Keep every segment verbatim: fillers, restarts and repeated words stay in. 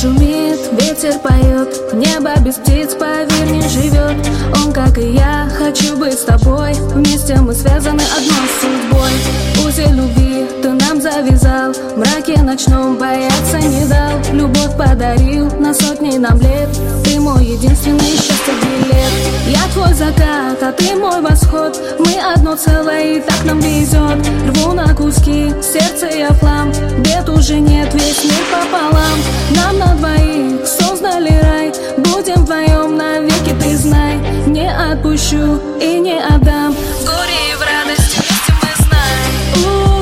шумит, ветер поет, небо без птиц, поверь, не живет. Он, как и я, хочу быть с тобой, вместе мы связаны одной судьбой. Узел любви ты нам завязал, в мраке ночном бояться не дал. Любовь подарил на сотни нам лет, ты мой единственный счастье билет. Я твой закат, а ты мой восход, мы одно целое, и так нам везет. Рву на куски, сердце я флам, бед уже нет, весь мир пополам. Нам на двоих создали рай, будем вдвоем навеки, ты знай. Не отпущу и не отдам, в горе и в радости вместе мы знаем.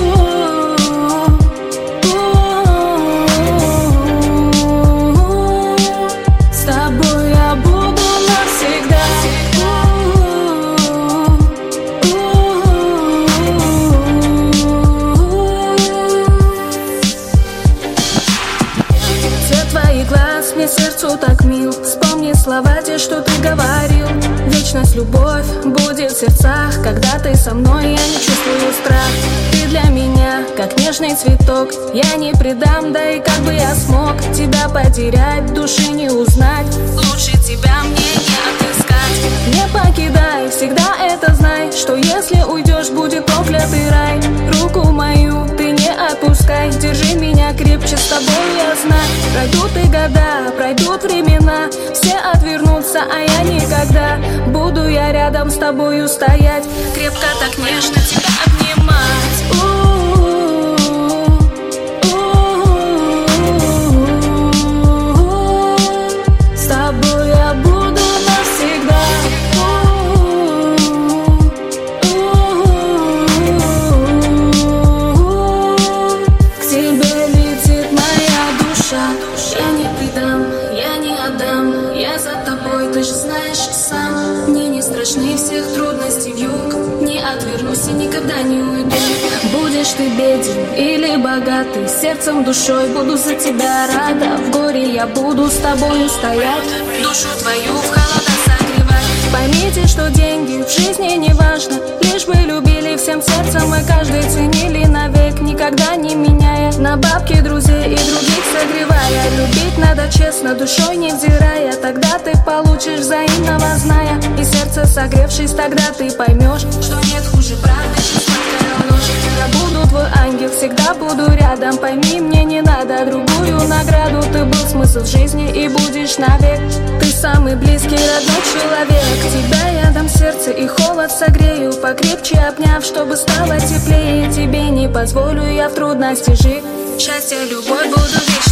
С тобой я буду навсегда. Цвет твоих глаз мне сердцу так мил, вспомни слова те, что ты говорил. Вечность, любовь будет в сердцах, когда ты со мной, я не чувствую страх. Ты для меня, как нежный цветок, я не предам, да и как бы я смог тебя потерять, души не узнать. Лучше тебя мне не отыскать. Не покидай, всегда это знай, что если уйдешь, будет проклятый рай. Руку мою ты не отпускай, держи меня крепче, с тобой я знаю. Пройдут и года, пройдут времена, все отвернутся, а я никогда. Буду я рядом с тобою стоять, крепко так нежно тебя обнимать. С тобой я буду навсегда. К тебе летит моя душа, я не предам, я не отдам, я за тобой, ты же знаешь сам. Мне не страшны всех трудностей вьюг, не отвернусь и никогда не уйду. Будешь ты беден или богатый, сердцем, душой буду за тебя рада. В горе я буду с тобою стоять, душу твою в холода согревать. Поймите, что деньги в жизни не важно, лишь бы любили всем сердцем и каждый ценили навек, никогда не меняя на бабки, друзей и других согревая. Любить надо честно, душой не взирая, тогда ты получишь взаимного зная. И сердце согревшись, тогда ты поймешь, что нет хуже правды, чем сладкая ложь. Я буду твой ангел, всегда буду рядом, пойми, мне не надо другую награду. Ты был смысл жизни и будешь навек, ты самый близкий, родной человек. Тебя я дам сердце и холод согрею, покрепче обняв, чтобы стало теплее. Тебе не позволю я в трудности жить, счастье, любовь буду вечно.